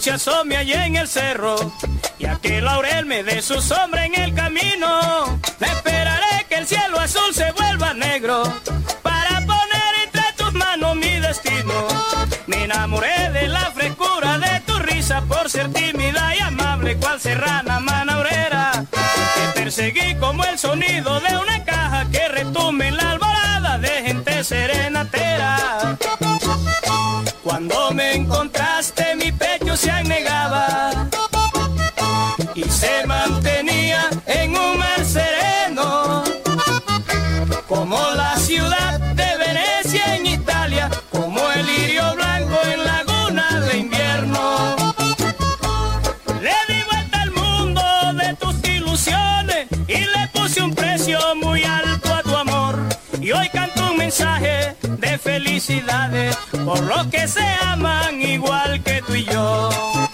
noche asome allá en el cerro y a que laurel me dé su sombra en el camino. Me esperaré que el cielo azul se vuelva negro para poner entre tus manos mi destino. Me enamoré de la frescura de tu risa por ser tímida y amable cual serrana manaurera. Te perseguí como el sonido de una caja que retumbe en la alborada de gente serenatera. Cuando me encontraste mi pecho se anegaba y se mantenía en un mar sereno, como la ciudad de Venecia en Italia, como el lirio blanco en laguna de invierno. Le di vuelta al mundo de tus ilusiones y le puse un precio muy alto a tu amor. Y hoy canto un mensaje de felicidades por los que se aman igual que tú y yo.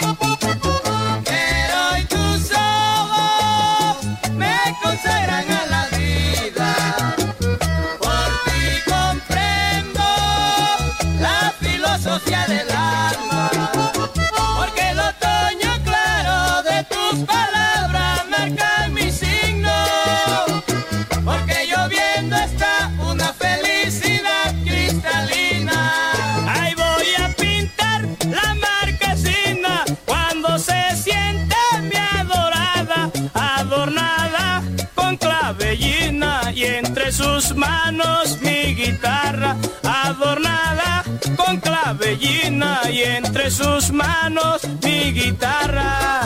Pero hoy tus ojos me consagran a la vida. Por ti comprendo la filosofía del alma. Porque el otoño claro de tus palabras marca mi signo. Porque lloviendo está una felicidad cristalina. Ahí voy a pintar la marquesina cuando se siente mi adorada, adornada con clavellina y entre sus manos mi guitarra, adornada con clavellina y entre sus manos mi guitarra.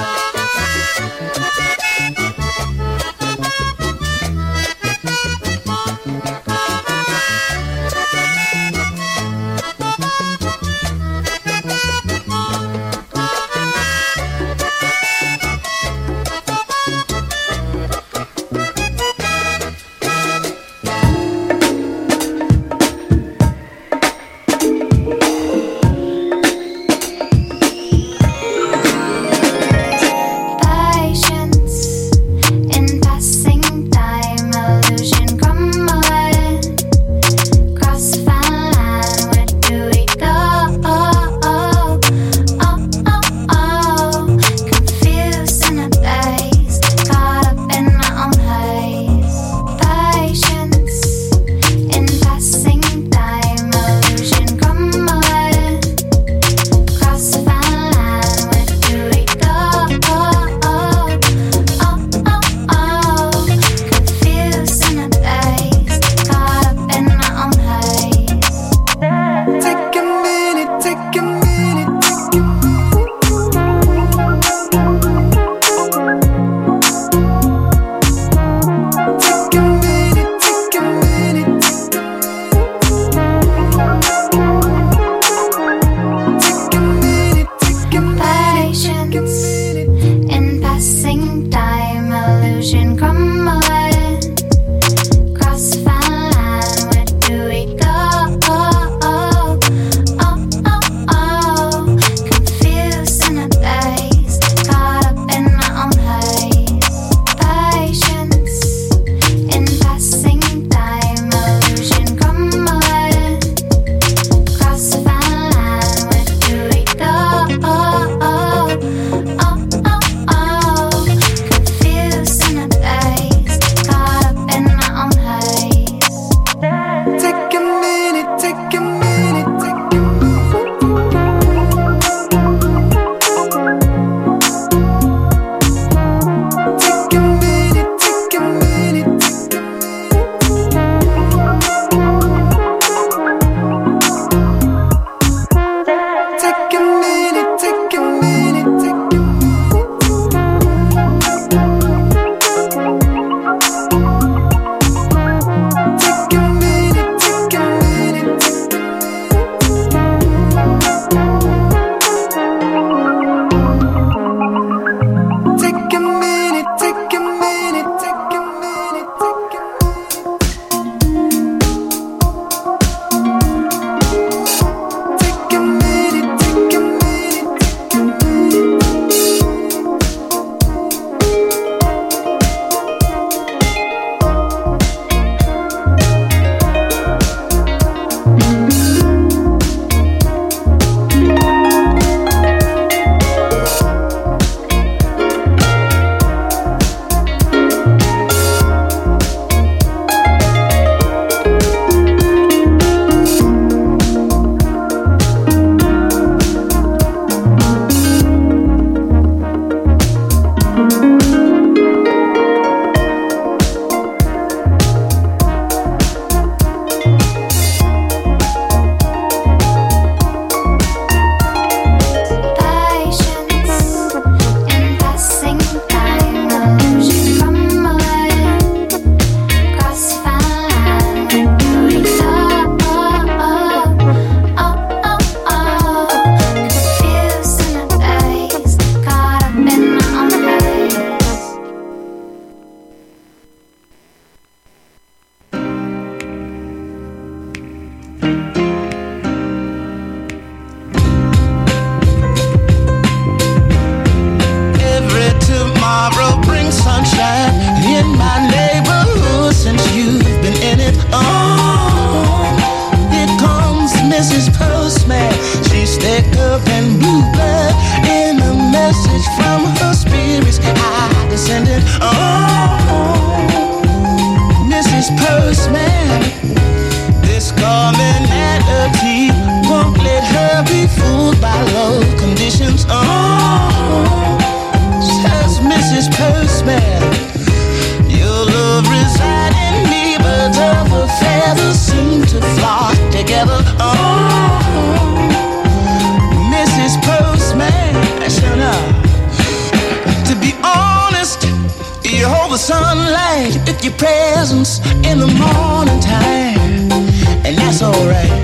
you hold the sunlight with your presence in the morning time, and that's alright.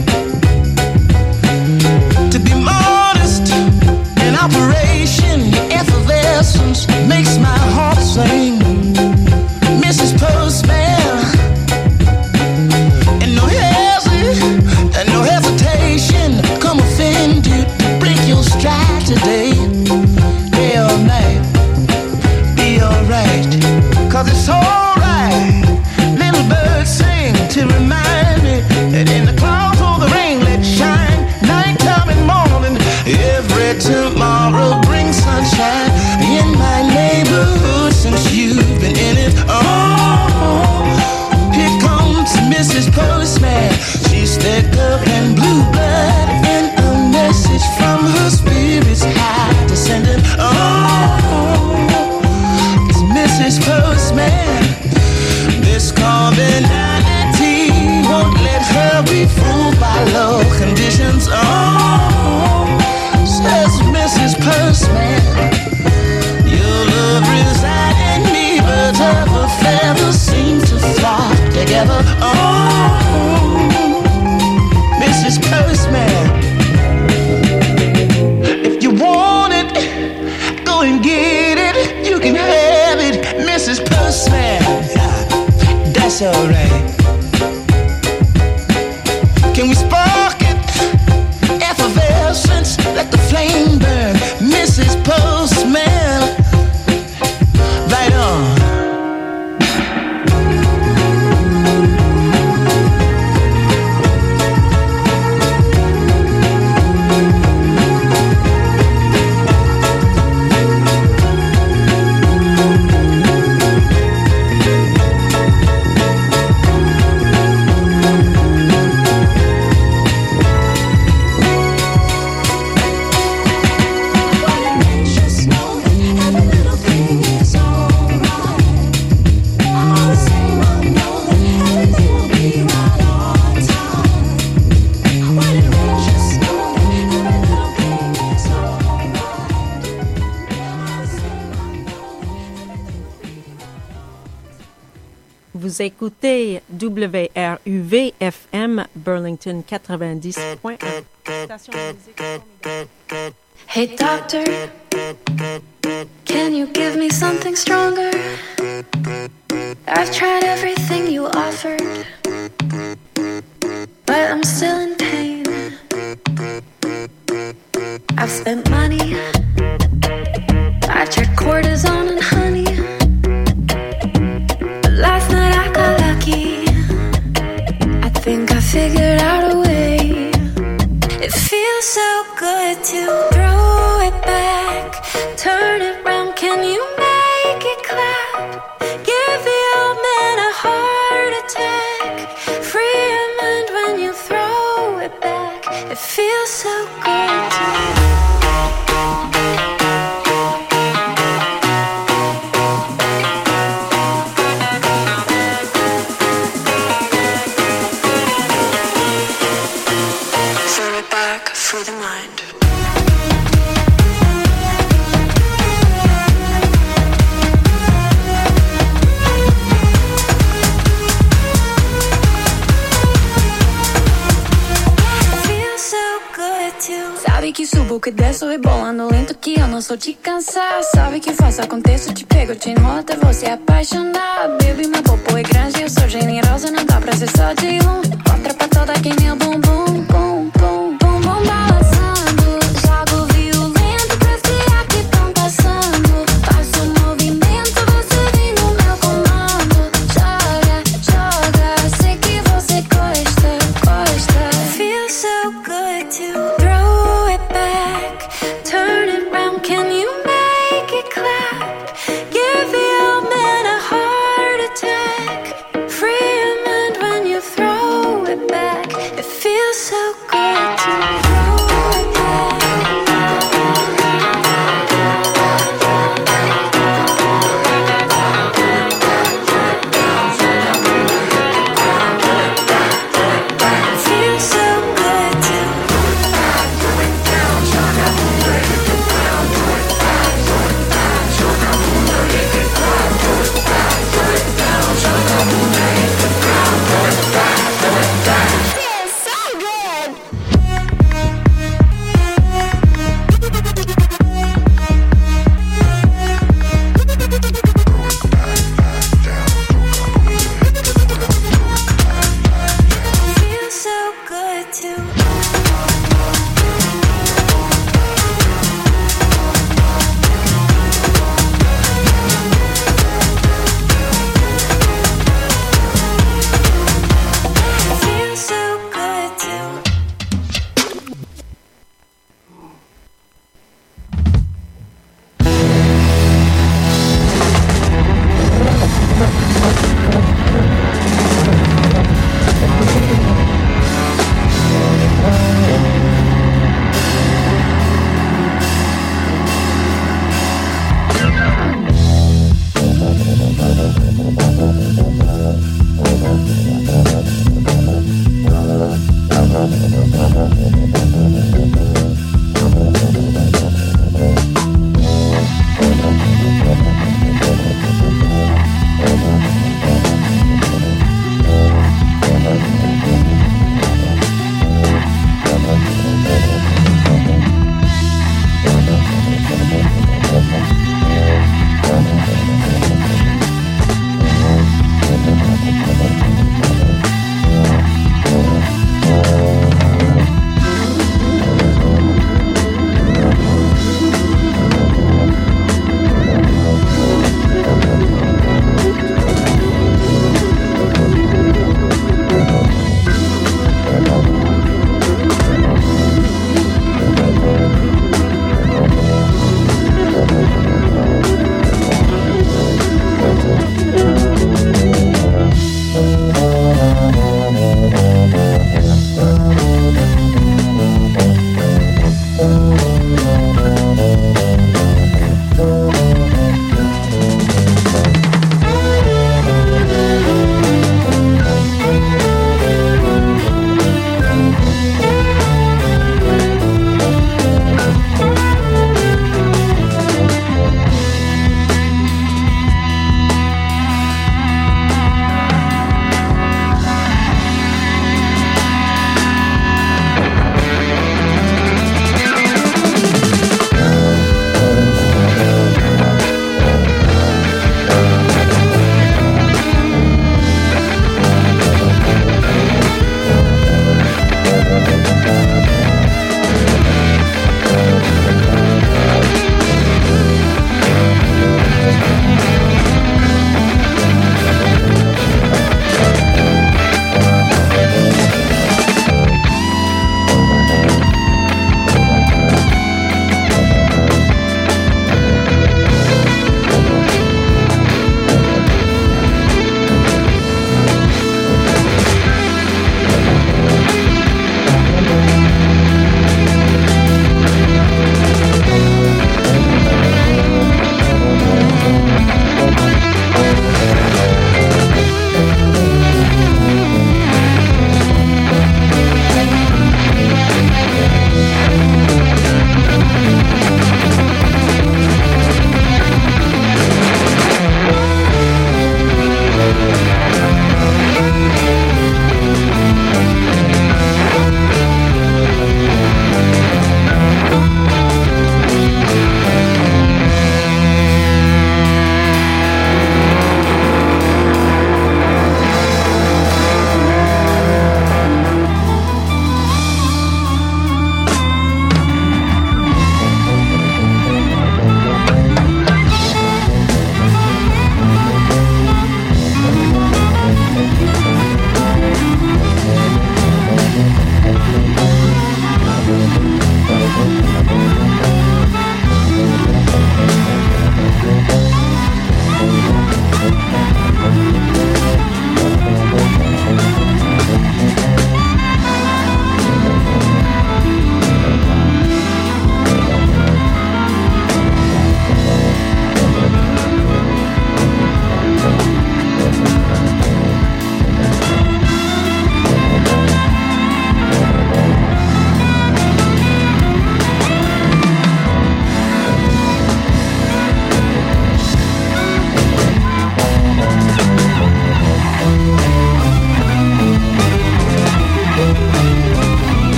To be modest in operation, your effervescence makes my heart sing. Mrs. Postman, and no hesitation, come offend you to break your stride today. Day or night, be alright, 'cause it's alright. Little birds sing to remind me that in the clouds or the rain, let shine. Nighttime and morning, every tomorrow brings sunshine in my neighborhood since you've been in it. Oh, here comes Mrs. Postman. She's thick up and blue blood, and a message from her spirit's high descending. Oh, it's Mrs. Postman. This commonality won't let her be fooled by low conditions. Oh, says Mrs. Postman. Your love resides in me, birds of a feather seem to flock together. Oh, Mrs. Postman, if you want it, go and get it. You can have it, Mrs. Postman. That's alright. Can we spark it? Effervescence, let the flame burn, Mrs. Postman. Right on. Vous écoutez WRUV-FM Burlington 90.1. Station de musique formidable. Hey doctor, can you give me something stronger? I've tried everything you offered, but I'm still in pain. I've spent money, I checked cortisone and honey. Last night I got lucky, I think I figured out a way. It feels so good to throw it back, turn it round, can you make it clap? Give the old man a heart attack, free your mind when you throw it back. It feels so good to through the mind. Feels so good too. Sabe que subo, que desço, rebolando lento, que eu não sou de cansar. Sabe que faço, aconteço, te pego, te enrolo até você apaixonar. Baby, meu popo é grande, eu sou generosa, não dá pra ser só de um. Outra pra toda quem meu bumbum, bum, bum. Balançando, jogo violento pra esfriar que tão passando. Faço movimento, você vem no meu comando. Joga, joga, sei que você gosta, gosta. Feels so good to throw it back, turn it round, can you make it clap? Give the old man a heart attack, free your mind when you throw it back. It feels so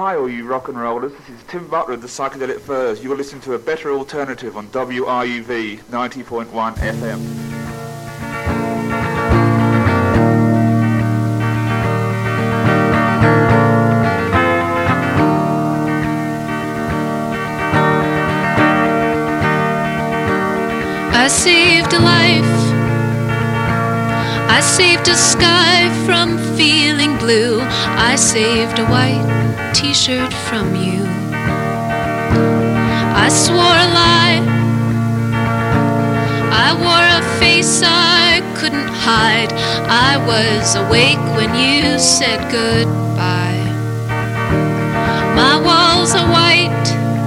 Hi, all you rock and rollers. This is Tim Butler of the Psychedelic Furs. You are listening to a better alternative on WRUV 90.1 FM. I saved a life. I saved a sky from feeling blue. I saved a white t-shirt from you. I swore a lie. I wore a face I couldn't hide. I was awake when you said goodbye. My walls are white.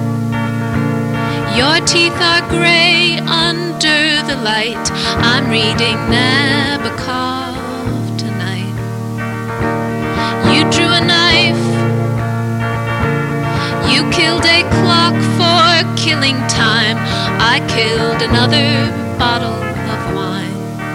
Your teeth are gray under the light. I'm reading Nabokov tonight. You drew a knife. You killed a clock for killing time. I killed another bottle of wine.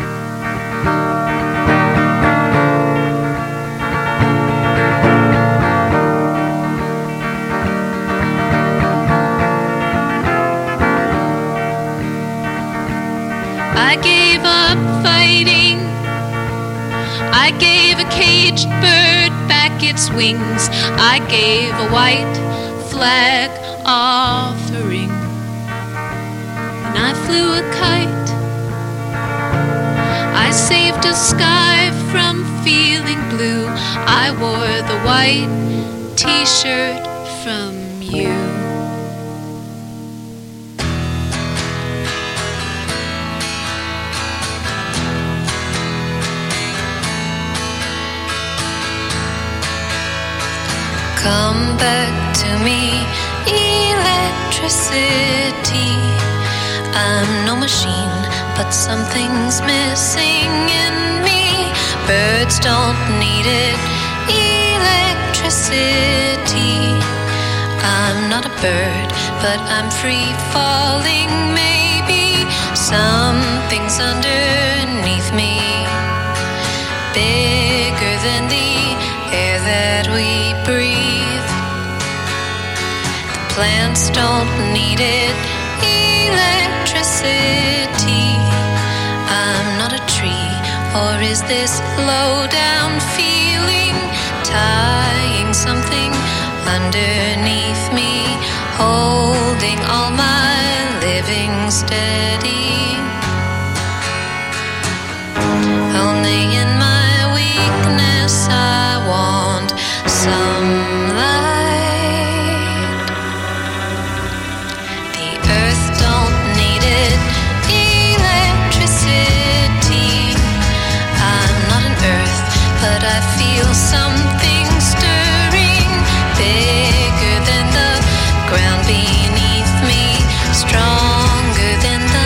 I gave up fighting. I gave a caged bird back its wings. I gave a white flag offering. And I flew a kite. I saved a sky from feeling blue. I wore the white t-shirt from you. Come back to me, electricity. I'm no machine, but something's missing in me. Birds don't need it, electricity. I'm not a bird, but I'm free falling. Maybe something's underneath me, bigger than the air that we breathe. Plants don't need it, electricity. I'm not a tree, or is this low down feeling tying something underneath me, holding all my living steady? Only in my weakness I want some light. But I feel something stirring, bigger than the ground beneath me, stronger than the